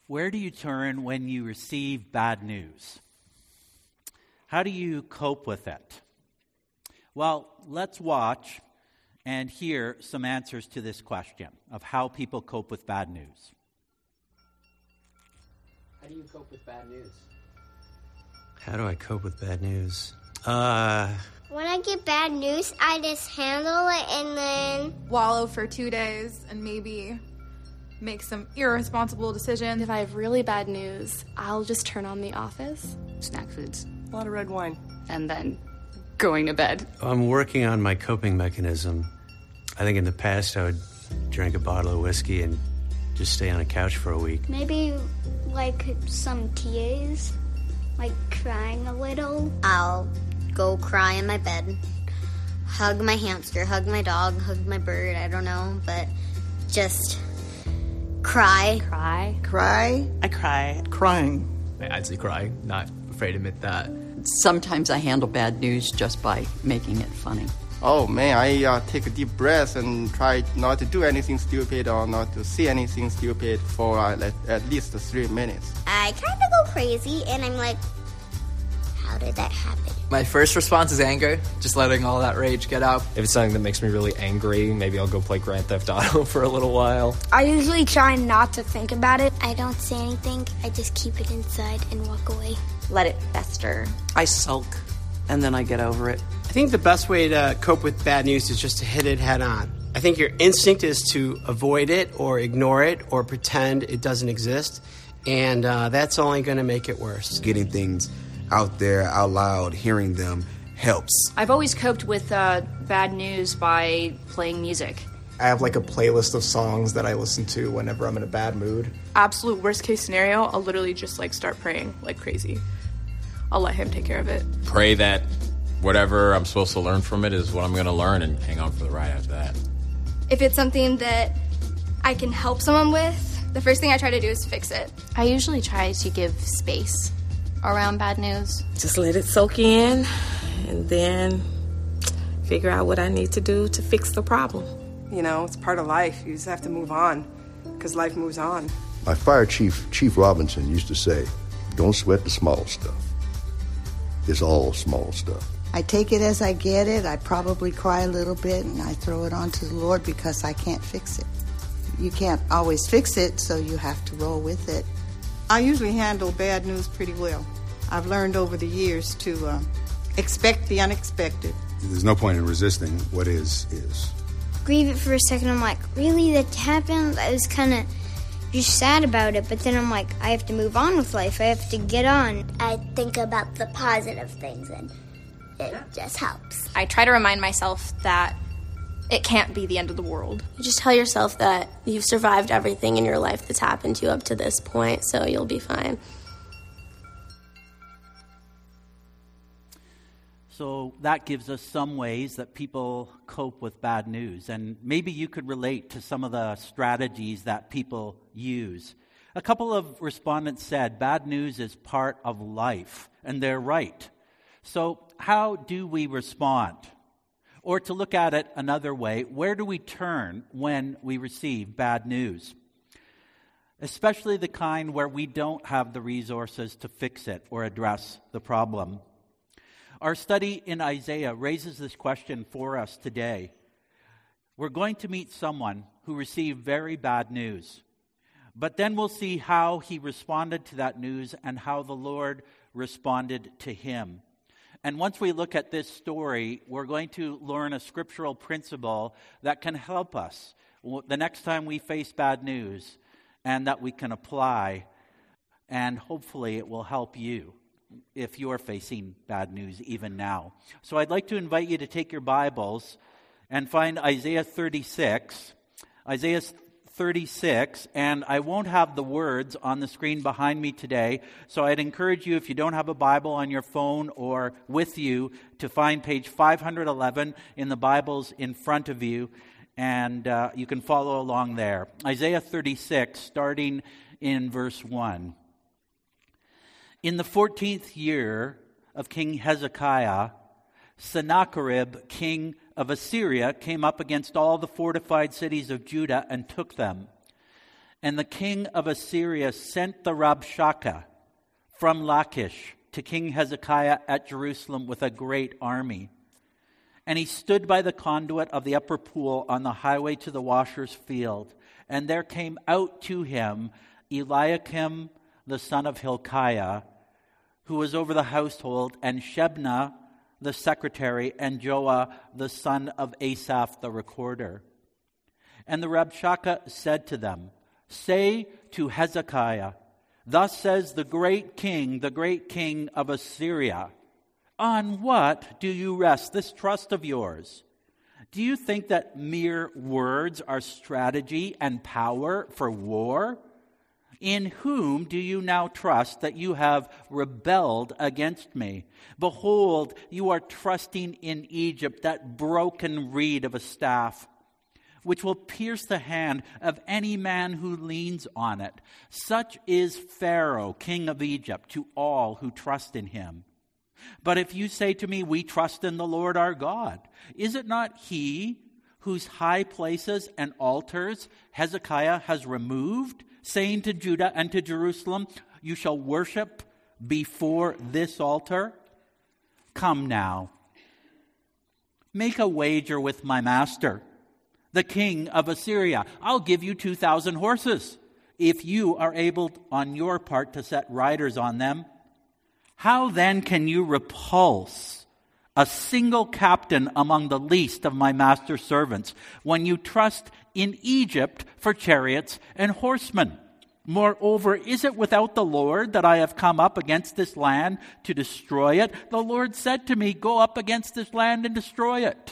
Where do you turn when you receive bad news? How do you cope with it? Well, let's watch and hear some answers to this question of how people cope with bad news. How do you cope with bad news? How do I cope with bad news? When I get bad news, I just handle it and then wallow for 2 days and maybe make some irresponsible decisions. If I have really bad news, I'll just turn on The Office. Snack foods. A lot of red wine. And then going to bed. I'm working on my coping mechanism. I think in the past I would drink a bottle of whiskey and just stay on a couch for a week. maybe like some tears, like crying a little. I'll go cry in my bed, hug my hamster, hug my dog, hug my bird, I don't know, but just cry. Cry. Cry. I cry. Crying. I'd say cry. Not afraid to admit that. Sometimes I handle bad news just by making it funny. Oh man, I take a deep breath and try not to do anything stupid or not to see anything stupid for at least 3 minutes. I kind of go crazy and I'm like, how did that happen? My first response is anger, just letting all that rage get out. If it's something that makes me really angry, maybe I'll go play Grand Theft Auto for a little while. I usually try not to think about it. I don't say anything. I just keep it inside and walk away. Let it fester. I sulk, and then I get over it. I think the best way to cope with bad news is just to hit it head on. I think your instinct is to avoid it or ignore it or pretend it doesn't exist, and that's only going to make it worse. Getting things out there, out loud, hearing them helps. I've always coped with bad news by playing music. I have like a playlist of songs that I listen to whenever I'm in a bad mood. Absolute worst case scenario, I'll literally just like start praying like crazy. I'll let him take care of it. Pray that whatever I'm supposed to learn from it is what I'm going to learn and hang on for the ride after that. If it's something that I can help someone with, the first thing I try to do is fix it. I usually try to give space around bad news. Just let it soak in and then figure out what I need to do to fix the problem. You know, it's part of life. You just have to move on because life moves on. My fire chief, Chief Robinson, used to say, don't sweat the small stuff. It's all small stuff. I take it as I get it. I probably cry a little bit and I throw it on to the Lord because I can't fix it. You can't always fix it, so you have to roll with it. I usually handle bad news pretty well. I've learned over the years to expect the unexpected. There's no point in resisting what is. Grieve it for a second. I'm like, really? That happened? I was kind of just sad about it, but then I'm like, I have to move on with life. I have to get on. I think about the positive things, and it just helps. I try to remind myself that it can't be the end of the world. You just tell yourself that you've survived everything in your life that's happened to you up to this point, so you'll be fine. So that gives us some ways that people cope with bad news. And maybe you could relate to some of the strategies that people use. A couple of respondents said bad news is part of life, and they're right. So how do we respond? Or to look at it another way, where do we turn when we receive bad news? Especially the kind where we don't have the resources to fix it or address the problem. Our study in Isaiah raises this question for us today. We're going to meet someone who received very bad news, but then we'll see how he responded to that news and how the Lord responded to him. And once we look at this story, we're going to learn a scriptural principle that can help us the next time we face bad news and that we can apply, and hopefully it will help you if you're facing bad news even now. So I'd like to invite you to take your Bibles and find Isaiah 36. Isaiah 36, and I won't have the words on the screen behind me today, so I'd encourage you, if you don't have a Bible on your phone or with you, to find page 511 in the Bibles in front of you, and you can follow along there. Isaiah 36, starting in verse 1. In the 14th year of King Hezekiah, Sennacherib, king of Assyria, came up against all the fortified cities of Judah and took them. And the king of Assyria sent the Rabshakeh from Lachish to King Hezekiah at Jerusalem with a great army. And he stood by the conduit of the upper pool on the highway to the washer's field. And there came out to him Eliakim, the son of Hilkiah, who was over the household, and Shebna, the secretary, and Joah, the son of Asaph, the recorder. And the Rabshakeh said to them, "Say to Hezekiah, thus says the great king of Assyria, on what do you rest this trust of yours? Do you think that mere words are strategy and power for war? In whom do you now trust that you have rebelled against me? Behold, you are trusting in Egypt, that broken reed of a staff, which will pierce the hand of any man who leans on it. Such is Pharaoh, king of Egypt, to all who trust in him. But if you say to me, we trust in the Lord our God, is it not he whose high places and altars Hezekiah has removed, saying to Judah and to Jerusalem, you shall worship before this altar? Come now, make a wager with my master, the king of Assyria. I'll give you 2,000 horses, if you are able on your part to set riders on them. How then can you repulse a single captain among the least of my master's servants, when you trust in Egypt for chariots and horsemen? Moreover, is it without the Lord that I have come up against this land to destroy it? The Lord said to me, go up against this land and destroy it.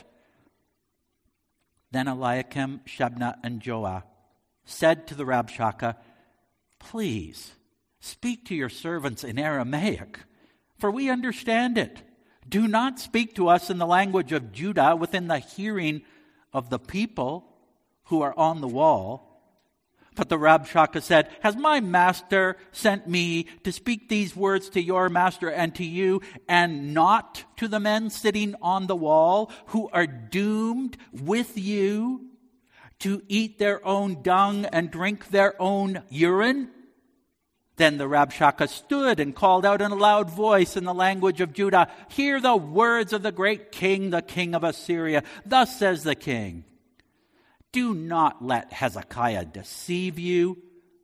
Then Eliakim, Shebna, and Joah said to the Rabshakeh, please speak to your servants in Aramaic, for we understand it. Do not speak to us in the language of Judah within the hearing of the people who are on the wall. But the Rabshakeh said, has my master sent me to speak these words to your master and to you, and not to the men sitting on the wall who are doomed with you to eat their own dung and drink their own urine? Then the Rabshakeh stood and called out in a loud voice in the language of Judah, hear the words of the great king, the king of Assyria. Thus says the king, do not let Hezekiah deceive you,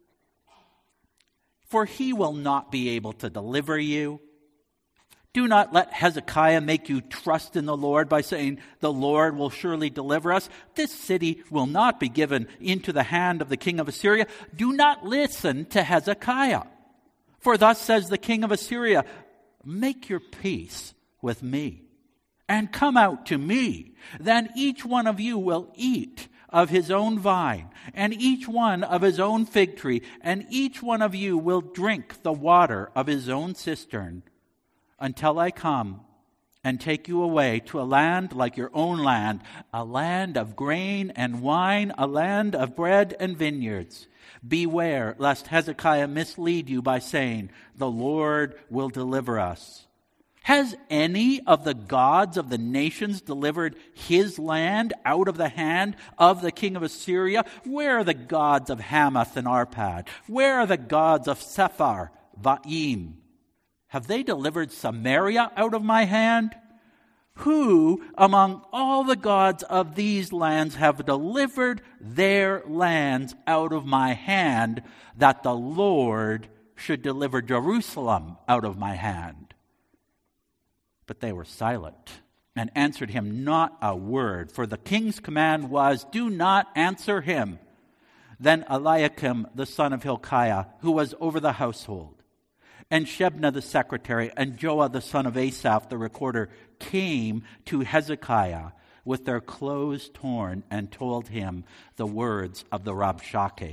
for he will not be able to deliver you. Do not let Hezekiah make you trust in the Lord by saying, the Lord will surely deliver us. This city will not be given into the hand of the king of Assyria. Do not listen to Hezekiah. For thus says the king of Assyria, make your peace with me and come out to me. Then each one of you will eat of his own vine, and each one of his own fig tree, and each one of you will drink the water of his own cistern, until I come and take you away to a land like your own land, a land of grain and wine, a land of bread and vineyards. Beware lest Hezekiah mislead you by saying, the Lord will deliver us. Has any of the gods of the nations delivered his land out of the hand of the king of Assyria? Where are the gods of Hamath and Arpad? Where are the gods of Sephar, Vaim? Have they delivered Samaria out of my hand? Who among all the gods of these lands have delivered their lands out of my hand, that the Lord should deliver Jerusalem out of my hand? But they were silent and answered him not a word, for the king's command was, do not answer him. Then Eliakim, the son of Hilkiah, who was over the household, and Shebna the secretary, and Joah the son of Asaph the recorder, came to Hezekiah with their clothes torn and told him the words of the Rabshakeh.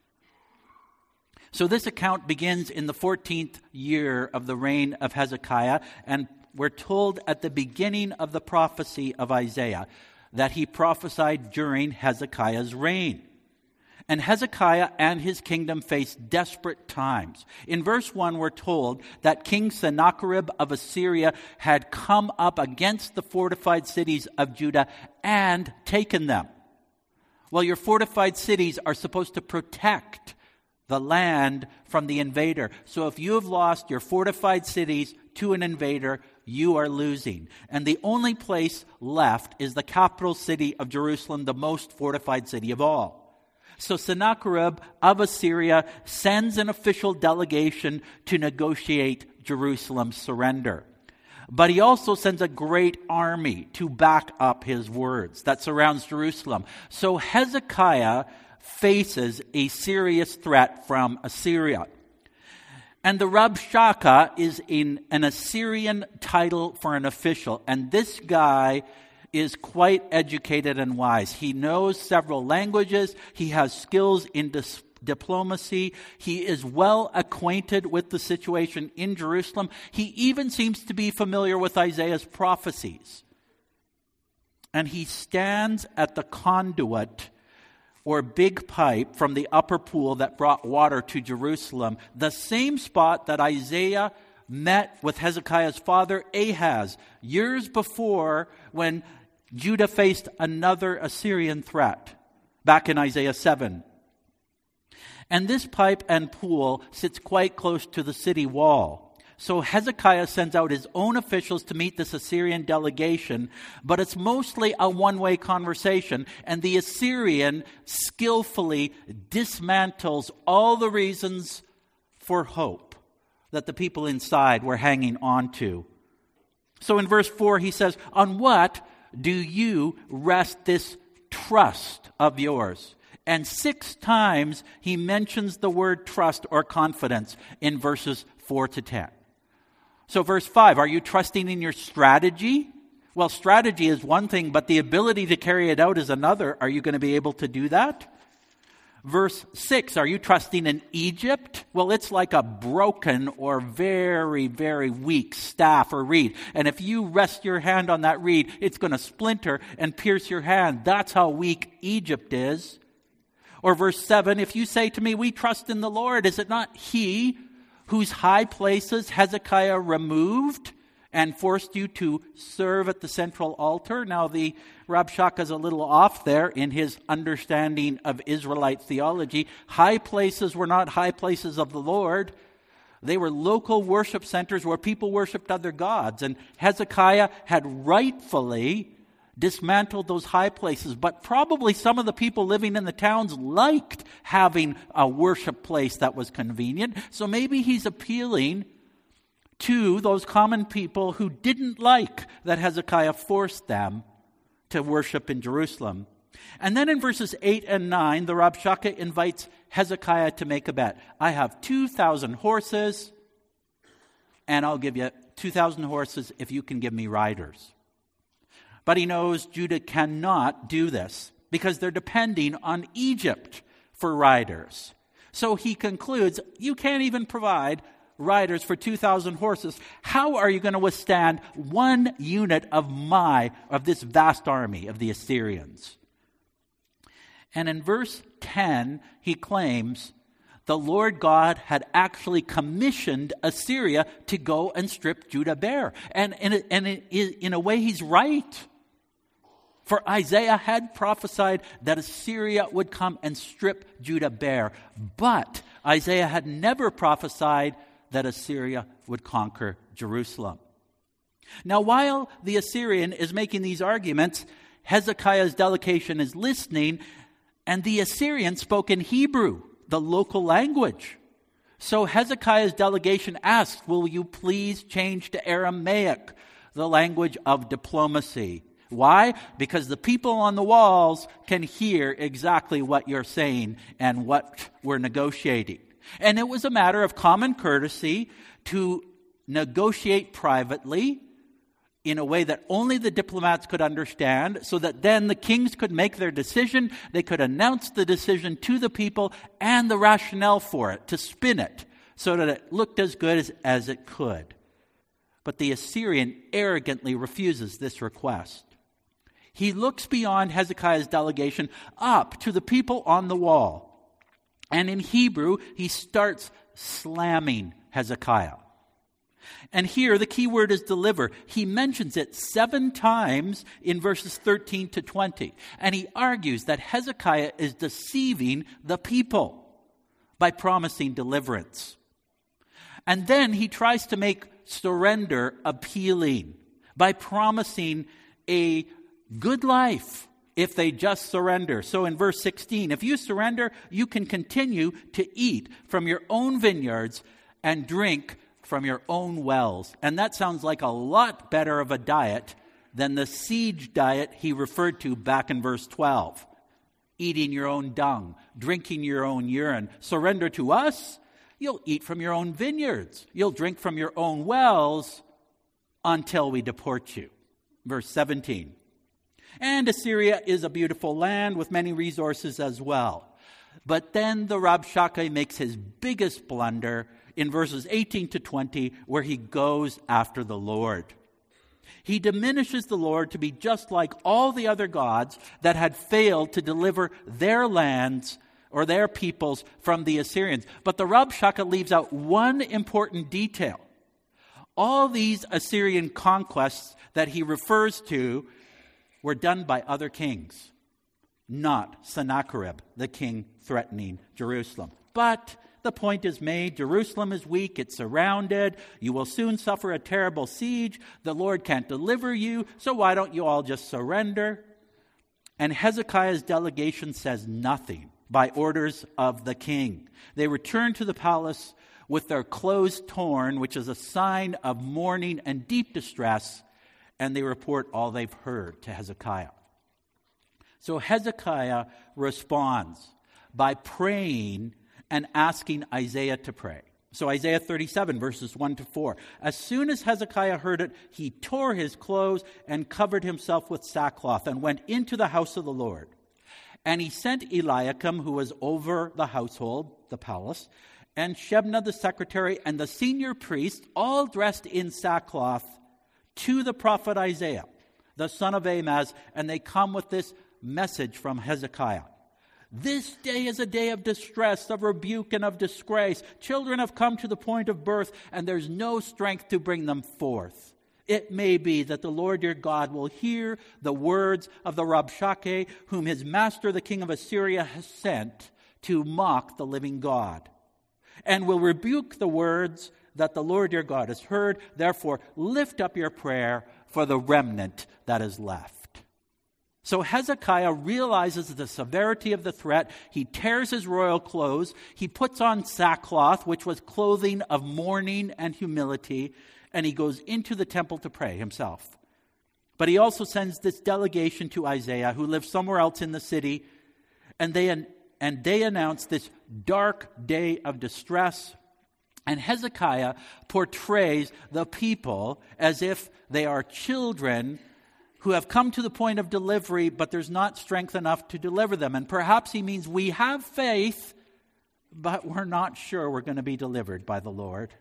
So this account begins in the 14th year of the reign of Hezekiah, and we're told at the beginning of the prophecy of Isaiah that he prophesied during Hezekiah's reign. And Hezekiah and his kingdom faced desperate times. In verse 1, we're told that King Sennacherib of Assyria had come up against the fortified cities of Judah and taken them. Well, your fortified cities are supposed to protect the land from the invader. So if you have lost your fortified cities to an invader, you are losing. And the only place left is the capital city of Jerusalem, the most fortified city of all. So Sennacherib of Assyria sends an official delegation to negotiate Jerusalem's surrender. But he also sends a great army to back up his words that surrounds Jerusalem. So Hezekiah faces a serious threat from Assyria. And the Rabshakeh is an Assyrian title for an official. And this guy is quite educated and wise. He knows several languages. He has skills in diplomacy. He is well acquainted with the situation in Jerusalem. He even seems to be familiar with Isaiah's prophecies. And he stands at the conduit or big pipe from the upper pool that brought water to Jerusalem, the same spot that Isaiah met with Hezekiah's father Ahaz years before when Judah faced another Assyrian threat, back in Isaiah 7. And this pipe and pool sits quite close to the city wall. So Hezekiah sends out his own officials to meet this Assyrian delegation, but it's mostly a one-way conversation, and the Assyrian skillfully dismantles all the reasons for hope that the people inside were hanging on to. So in verse 4 he says, "On what do you rest this trust of yours?" And 6 times he mentions the word trust or confidence in verses 4 to 10. So verse 5, are you trusting in your strategy? Well, strategy is one thing, but the ability to carry it out is another. Are you going to be able to do that? Verse 6, are you trusting in Egypt? Well, it's like a broken or very, very weak staff or reed. And if you rest your hand on that reed, it's going to splinter and pierce your hand. That's how weak Egypt is. Or verse 7, if you say to me, we trust in the Lord, is it not He whose high places Hezekiah removed and forced you to serve at the central altar? Now, the Rabshakeh is a little off there in his understanding of Israelite theology. High places were not high places of the Lord. They were local worship centers where people worshipped other gods. And Hezekiah had rightfully dismantled those high places, but probably some of the people living in the towns liked having a worship place that was convenient. So maybe he's appealing to those common people who didn't like that Hezekiah forced them to worship in Jerusalem. And then in verses 8 and 9, the Rabshakeh invites Hezekiah to make a bet. I have 2,000 horses, and I'll give you 2,000 horses if you can give me riders. But he knows Judah cannot do this because they're depending on Egypt for riders. So he concludes, you can't even provide riders for 2,000 horses. How are you going to withstand one unit of this vast army of the Assyrians? And in verse 10, he claims the Lord God had actually commissioned Assyria to go and strip Judah bare. And in a way, he's right. For Isaiah had prophesied that Assyria would come and strip Judah bare. But Isaiah had never prophesied that Assyria would conquer Jerusalem. Now, while the Assyrian is making these arguments, Hezekiah's delegation is listening, and the Assyrian spoke in Hebrew, the local language. So Hezekiah's delegation asked, will you please change to Aramaic, the language of diplomacy? Why? Because the people on the walls can hear exactly what you're saying and what we're negotiating. And it was a matter of common courtesy to negotiate privately in a way that only the diplomats could understand, so that then the kings could make their decision. They could announce the decision to the people and the rationale for it, to spin it so that it looked as good as it could. But the Assyrian arrogantly refuses this request. He looks beyond Hezekiah's delegation up to the people on the wall. And in Hebrew, he starts slamming Hezekiah. And here, the key word is deliver. He mentions it 7 times in verses 13 to 20. And he argues that Hezekiah is deceiving the people. by promising deliverance. And then he tries to make surrender appealing by promising a good life if they just surrender. So in verse 16, if you surrender, you can continue to eat from your own vineyards and drink from your own wells. And that sounds like a lot better of a diet than the siege diet he referred to back in verse 12. Eating your own dung, drinking your own urine. Surrender to us, you'll eat from your own vineyards. You'll drink from your own wells until we deport you. Verse 17. And Assyria is a beautiful land with many resources as well. But then the Rabshakeh makes his biggest blunder in verses 18 to 20, where he goes after the Lord. He diminishes the Lord to be just like all the other gods that had failed to deliver their lands or their peoples from the Assyrians. But the Rabshakeh leaves out one important detail. All these Assyrian conquests that he refers to were done by other kings, not Sennacherib, the king threatening Jerusalem. But the point is made. Jerusalem is weak. It's surrounded. You will soon suffer a terrible siege. The Lord can't deliver you. So why don't you all just surrender? And Hezekiah's delegation says nothing by orders of the king. They return to the palace with their clothes torn, which is a sign of mourning and deep distress. And they report all they've heard to Hezekiah. So Hezekiah responds by praying and asking Isaiah to pray. So Isaiah 37, verses 1 to 4. As soon as Hezekiah heard it, he tore his clothes and covered himself with sackcloth and went into the house of the Lord. And he sent Eliakim, who was over the household, the palace, and Shebna the secretary, and the senior priest, all dressed in sackcloth, to the prophet Isaiah, the son of Amoz, and they come with this message from Hezekiah. This day is a day of distress, of rebuke, and of disgrace. Children have come to the point of birth, and there's no strength to bring them forth. It may be that the Lord your God will hear the words of the Rabshakeh, whom his master, the king of Assyria, has sent to mock the living God, and will rebuke the words that the Lord your God has heard. Therefore, lift up your prayer for the remnant that is left. So Hezekiah realizes the severity of the threat. He tears his royal clothes. He puts on sackcloth, which was clothing of mourning and humility, and he goes into the temple to pray himself. But he also sends this delegation to Isaiah, who lives somewhere else in the city, and they announce this dark day of distress. And Hezekiah portrays the people as if they are children who have come to the point of delivery, but there's not strength enough to deliver them. And perhaps he means we have faith, but we're not sure we're going to be delivered by the Lord.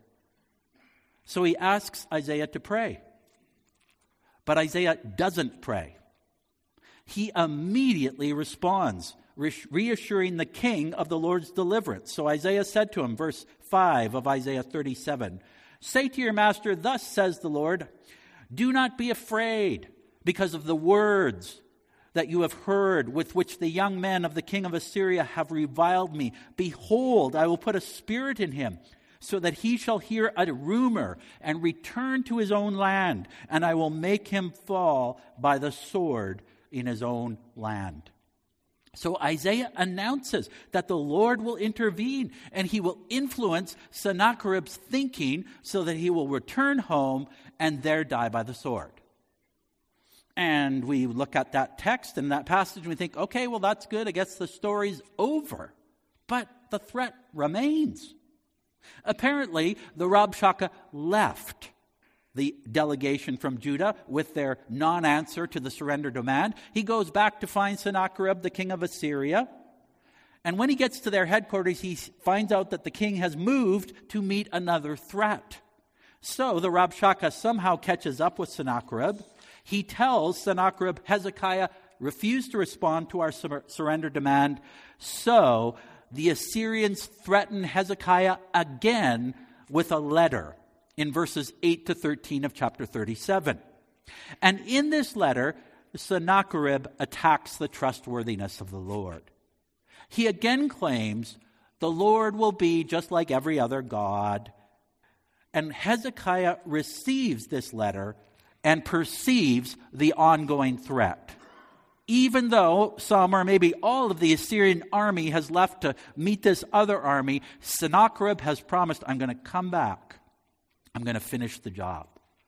So he asks Isaiah to pray. But Isaiah doesn't pray. He immediately responds, reassuring the king of the Lord's deliverance. So Isaiah said to him, verse 5 of Isaiah 37, "Say to your master, thus says the Lord, do not be afraid because of the words that you have heard with which the young men of the king of Assyria have reviled me. Behold, I will put a spirit in him, so that he shall hear a rumor and return to his own land, and I will make him fall by the sword in his own land." So Isaiah announces that the Lord will intervene and he will influence Sennacherib's thinking so that he will return home and there die by the sword. And we look at that text and that passage and we think, okay, well, that's good. I guess the story's over. But the threat remains. Apparently, the Rabshakeh left the delegation from Judah with their non-answer to the surrender demand. He goes back to find Sennacherib, the king of Assyria. And when he gets to their headquarters, he finds out that the king has moved to meet another threat. So the Rabshakeh somehow catches up with Sennacherib. He tells Sennacherib, Hezekiah refused to respond to our surrender demand. So the Assyrians threaten Hezekiah again with a letter in verses 8 to 13 of chapter 37. And in this letter, Sennacherib attacks the trustworthiness of the Lord. He again claims The Lord will be just like every other God. And Hezekiah receives this letter and perceives the ongoing threat. Even though some or maybe all of the Assyrian army has left to meet this other army, Sennacherib has promised, I'm going to come back. I'm going to finish the job.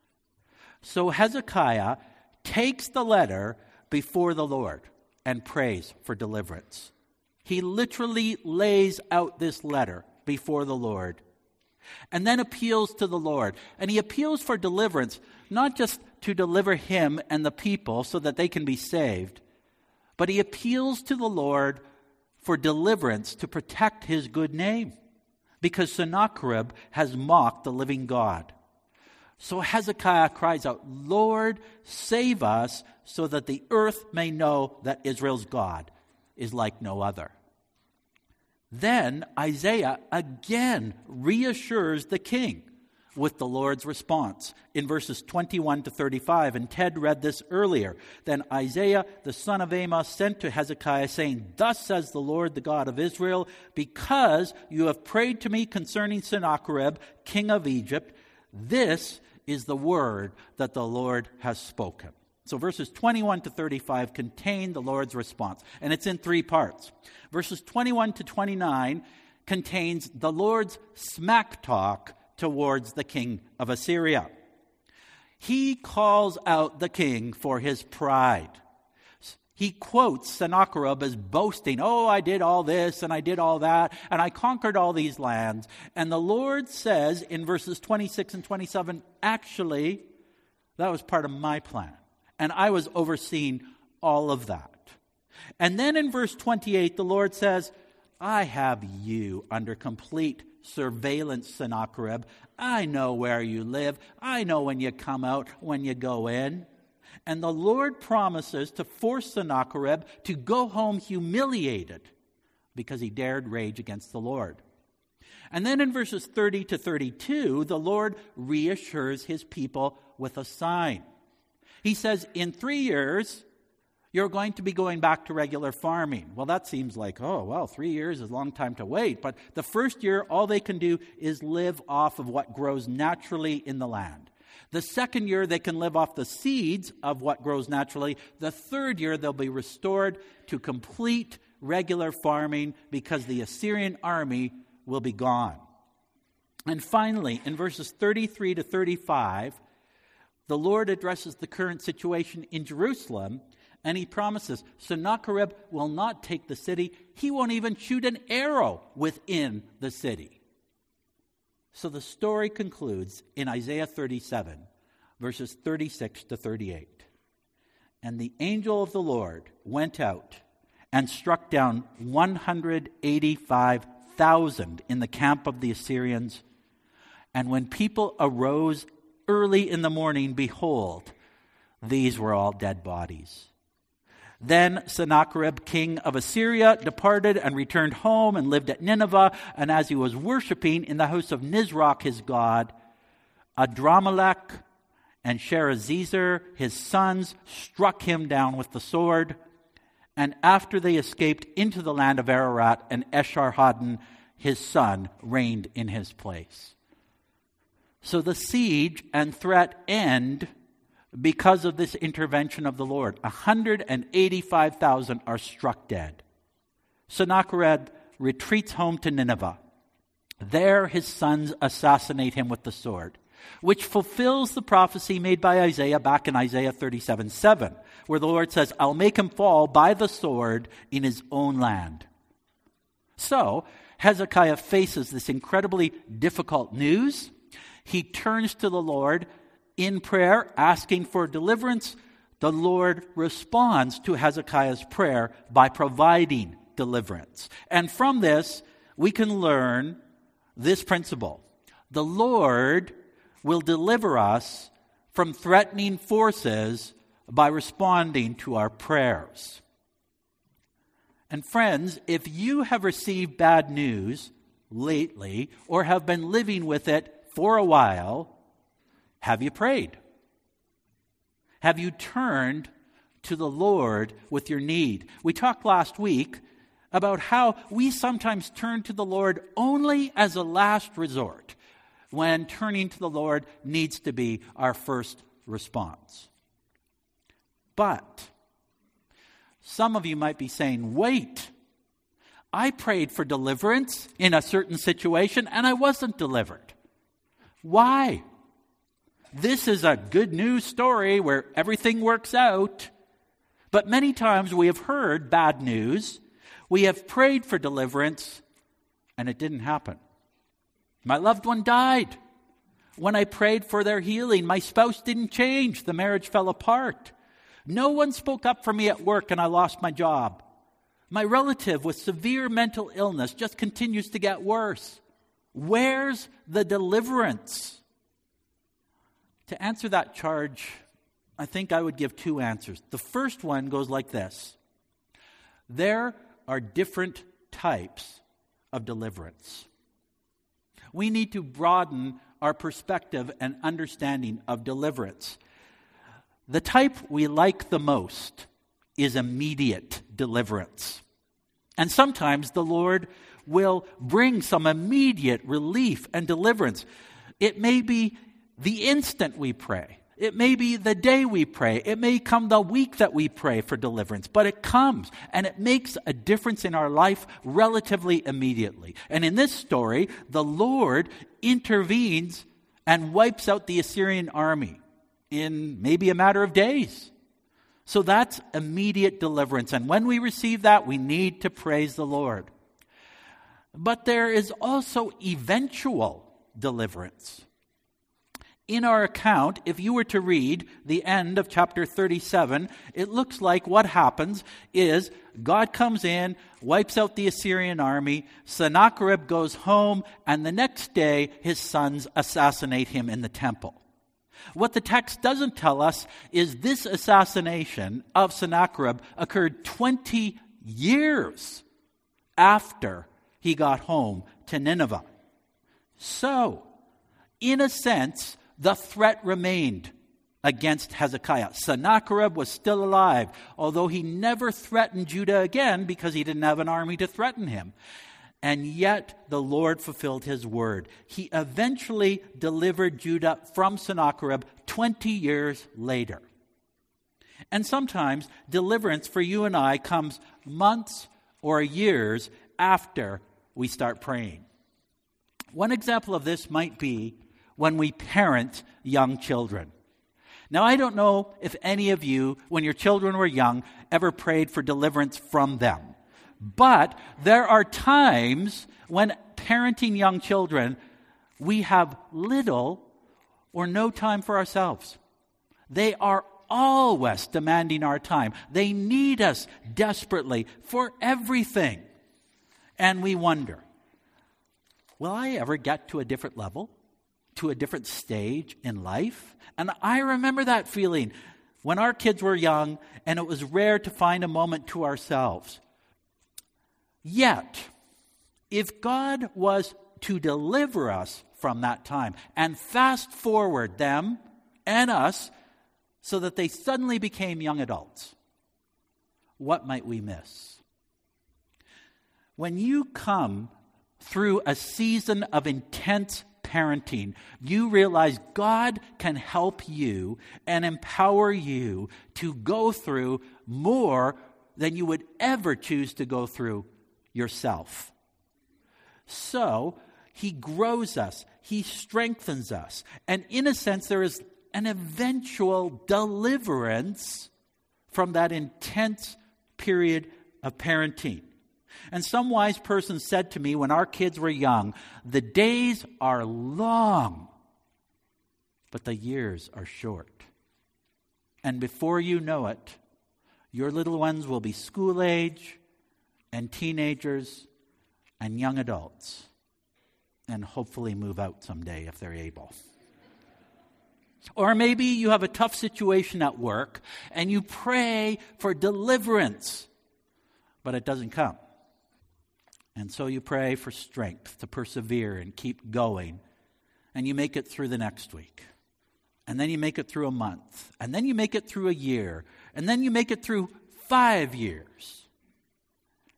So Hezekiah takes the letter before the Lord and prays for deliverance. He literally lays out this letter before the Lord and then appeals to the Lord. And he appeals for deliverance, not just to deliver him and the people so that they can be saved, but he appeals to the Lord for deliverance to protect his good name, because Sennacherib has mocked the living God. So Hezekiah cries out, Lord, save us so that the earth may know that Israel's God is like no other. Then Isaiah again reassures the king with the Lord's response in verses 21 to 35. And Ted read this earlier. Then Isaiah, the son of Amos, sent to Hezekiah, saying, Thus says the Lord, the God of Israel, because you have prayed to me concerning Sennacherib, king of Egypt, this is the word that the Lord has spoken. So verses 21 to 35 contain the Lord's response, and it's in three parts. Verses 21 to 29 contains the Lord's smack talk towards the king of Assyria. He calls out the king for his pride. He quotes Sennacherib as boasting, oh, I did all this and I did all that and I conquered all these lands. And the Lord says in verses 26 and 27, actually, that was part of my plan. And I was overseeing all of that. And then in verse 28, the Lord says, I have you under complete surveillance, Sennacherib. I know where you live. I know when you come out, when you go in. And the Lord promises to force Sennacherib to go home humiliated because he dared rage against the Lord. And then in verses 30 to 32, the Lord reassures his people with a sign. He says, in 3 years, you're going to be going back to regular farming. Well, that seems like, 3 years is a long time to wait. But the first year, all they can do is live off of what grows naturally in the land. The second year, they can live off the seeds of what grows naturally. The third year, they'll be restored to complete regular farming because the Assyrian army will be gone. And finally, in verses 33 to 35, the Lord addresses the current situation in Jerusalem, and he promises Sennacherib will not take the city. He won't even shoot an arrow within the city. So the story concludes in Isaiah 37, verses 36 to 38. And the angel of the Lord went out and struck down 185,000 in the camp of the Assyrians. And when people arose early in the morning, behold, these were all dead bodies. Then Sennacherib, king of Assyria, departed and returned home and lived at Nineveh. And as he was worshiping in the house of Nisroch, his god, Adramelech and Sharezer, his sons, struck him down with the sword. And after they escaped into the land of Ararat, and Esarhaddon, his son, reigned in his place. So the siege and threat end because of this intervention of the Lord. 185,000 are struck dead. Sennacherib retreats home to Nineveh. There his sons assassinate him with the sword, which fulfills the prophecy made by Isaiah back in Isaiah 37:7, where the Lord says, I'll make him fall by the sword in his own land. So Hezekiah faces this incredibly difficult news. He turns to the Lord in prayer, asking for deliverance. The Lord responds to Hezekiah's prayer by providing deliverance. And from this, we can learn this principle. The Lord will deliver us from threatening forces by responding to our prayers. And friends, if you have received bad news lately or have been living with it for a while, have you prayed? Have you turned to the Lord with your need? We talked last week about how we sometimes turn to the Lord only as a last resort, when turning to the Lord needs to be our first response. But some of you might be saying, wait, I prayed for deliverance in a certain situation and I wasn't delivered. Why? This is a good news story where everything works out. But many times we have heard bad news. We have prayed for deliverance and it didn't happen. My loved one died. When I prayed for their healing, my spouse didn't change. The marriage fell apart. No one spoke up for me at work and I lost my job. My relative with severe mental illness just continues to get worse. Where's the deliverance? To answer that charge, I think I would give two answers. The first one goes like this. There are different types of deliverance. We need to broaden our perspective and understanding of deliverance. The type we like the most is immediate deliverance. And sometimes the Lord will bring some immediate relief and deliverance. It may be the instant we pray. It may be the day we pray. It may come the week that we pray for deliverance. But it comes, and it makes a difference in our life relatively immediately. And in this story, the Lord intervenes and wipes out the Assyrian army in maybe a matter of days. So that's immediate deliverance. And when we receive that, we need to praise the Lord. But there is also eventual deliverance. In our account, if you were to read the end of chapter 37, it looks like what happens is God comes in, wipes out the Assyrian army, Sennacherib goes home, and the next day his sons assassinate him in the temple. What the text doesn't tell us is this assassination of Sennacherib occurred 20 years after he got home to Nineveh. So, in a sense, the threat remained against Hezekiah. Sennacherib was still alive, although he never threatened Judah again because he didn't have an army to threaten him. And yet the Lord fulfilled his word. He eventually delivered Judah from Sennacherib 20 years later. And sometimes deliverance for you and I comes months or years after we start praying. One example of this might be when we parent young children. Now, I don't know if any of you, when your children were young, ever prayed for deliverance from them. But there are times when parenting young children, we have little or no time for ourselves. They are always demanding our time. They need us desperately for everything. And we wonder, will I ever get to a different level, to a different stage in life? And I remember that feeling when our kids were young and it was rare to find a moment to ourselves. Yet, if God was to deliver us from that time and fast forward them and us so that they suddenly became young adults, what might we miss? When you come through a season of intense parenting, you realize God can help you and empower you to go through more than you would ever choose to go through yourself. So, he grows us, he strengthens us, and in a sense there is an eventual deliverance from that intense period of parenting. And some wise person said to me when our kids were young, the days are long, but the years are short. And before you know it, your little ones will be school age, and teenagers, and young adults, and hopefully move out someday if they're able. Or maybe you have a tough situation at work, and you pray for deliverance, but it doesn't come. And so you pray for strength to persevere and keep going, and you make it through the next week. And then you make it through a month, and then you make it through a year, and then you make it through 5 years.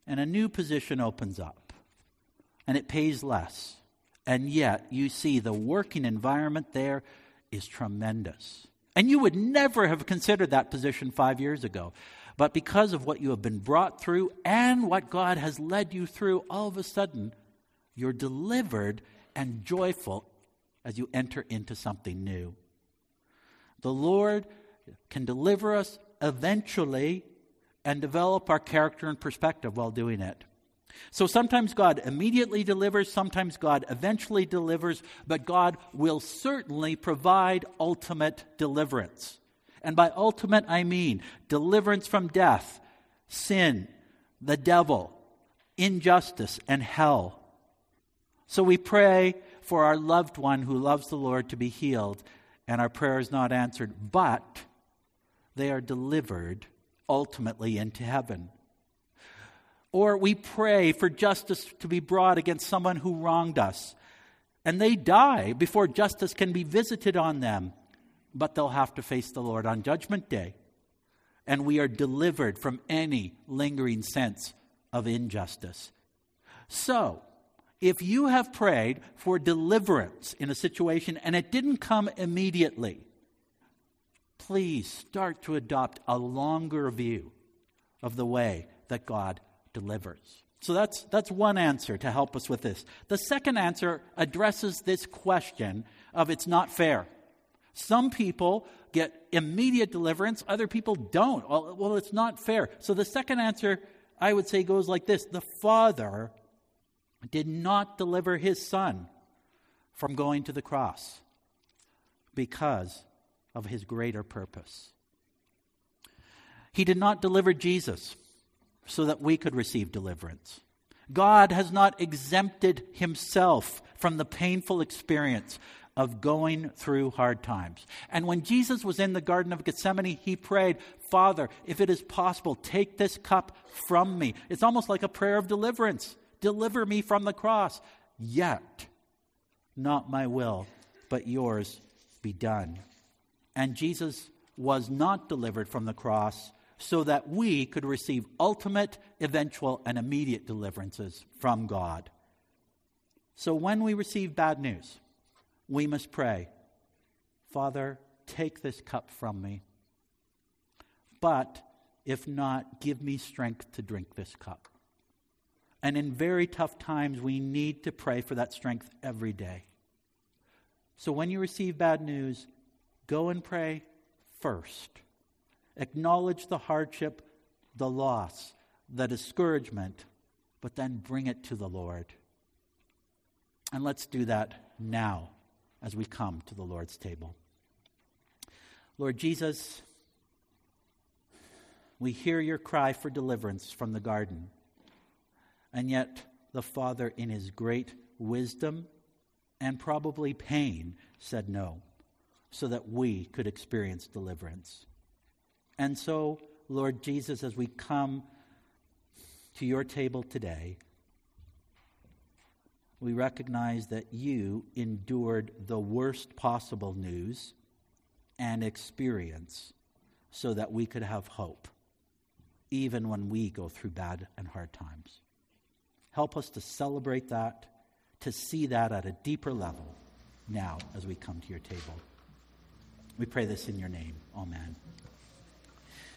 and a new position opens up, and it pays less. And yet, you see the working environment there is tremendous. And you would never have considered that position 5 years ago. But because of what you have been brought through and what God has led you through, all of a sudden, you're delivered and joyful as you enter into something new. The Lord can deliver us eventually and develop our character and perspective while doing it. So sometimes God immediately delivers, sometimes God eventually delivers, but God will certainly provide ultimate deliverance. And by ultimate, I mean deliverance from death, sin, the devil, injustice, and hell. So we pray for our loved one who loves the Lord to be healed, and our prayer is not answered, but they are delivered ultimately into heaven. Or we pray for justice to be brought against someone who wronged us, and they die before justice can be visited on them, but they'll have to face the Lord on Judgment Day. And we are delivered from any lingering sense of injustice. So, if you have prayed for deliverance in a situation and it didn't come immediately, please start to adopt a longer view of the way that God delivers. So that's one answer to help us with this. The second answer addresses this question of it's not fair. Some people get immediate deliverance, other people don't. Well, it's not fair. So the second answer, I would say, goes like this. The Father did not deliver his Son from going to the cross because of his greater purpose. He did not deliver Jesus so that we could receive deliverance. God has not exempted himself from the painful experience of going through hard times. And when Jesus was in the Garden of Gethsemane, he prayed, Father, if it is possible, take this cup from me. It's almost like a prayer of deliverance. Deliver me from the cross. Yet, not my will, but yours be done. And Jesus was not delivered from the cross so that we could receive ultimate, eventual, and immediate deliverances from God. So when we receive bad news, we must pray, Father, take this cup from me. But if not, give me strength to drink this cup. And in very tough times, we need to pray for that strength every day. So when you receive bad news, go and pray first. Acknowledge the hardship, the loss, the discouragement, but then bring it to the Lord. And let's do that now as we come to the Lord's table. Lord Jesus, we hear your cry for deliverance from the garden. And yet the Father, in his great wisdom and probably pain, said no, so that we could experience deliverance. And so, Lord Jesus, as we come to your table today, we recognize that you endured the worst possible news and experience so that we could have hope, even when we go through bad and hard times. Help us to celebrate that, to see that at a deeper level now as we come to your table. We pray this in your name. Amen.